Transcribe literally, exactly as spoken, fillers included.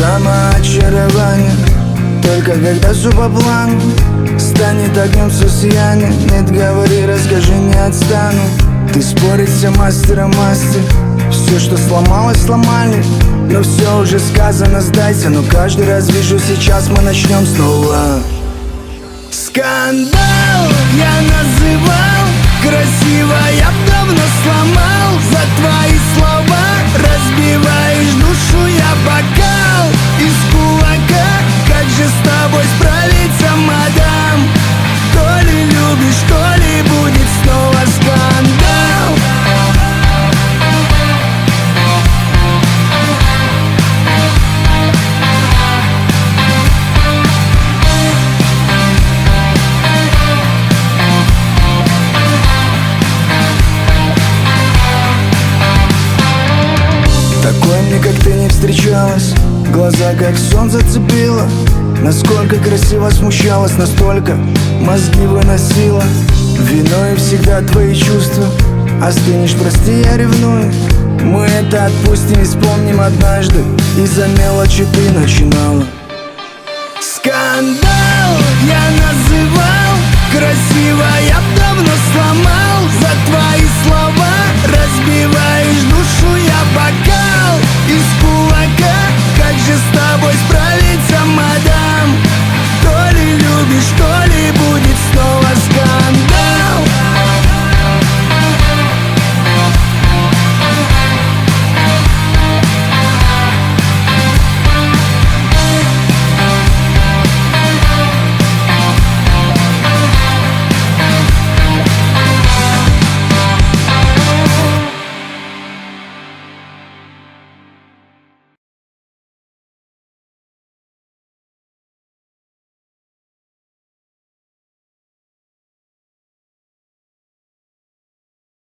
самоочарование. Только когда все по плану станет огнем все сияние. Нет, говори, расскажи, не отстану. Ты спорить все мастера мастер. Все, что сломалось, сломали. Но все уже сказано, сдайся. Но каждый раз вижу, сейчас мы начнем снова. Скандал я называл, красиво я б давно сломал. За твои слова разбиваешь душу я бокал из кулака. Как же с тобой справиться, мадам? То ли любишь, то ли будет снова скандал. Такой мне, как ты, не встречалась. Глаза, как сон, зацепила. Насколько красиво смущалась, настолько мозги выносила. Виной всегда твои чувства. Остынешь, прости, я ревную. Мы это отпустим и вспомним однажды. Из-за мелочи ты начинала. Скандал я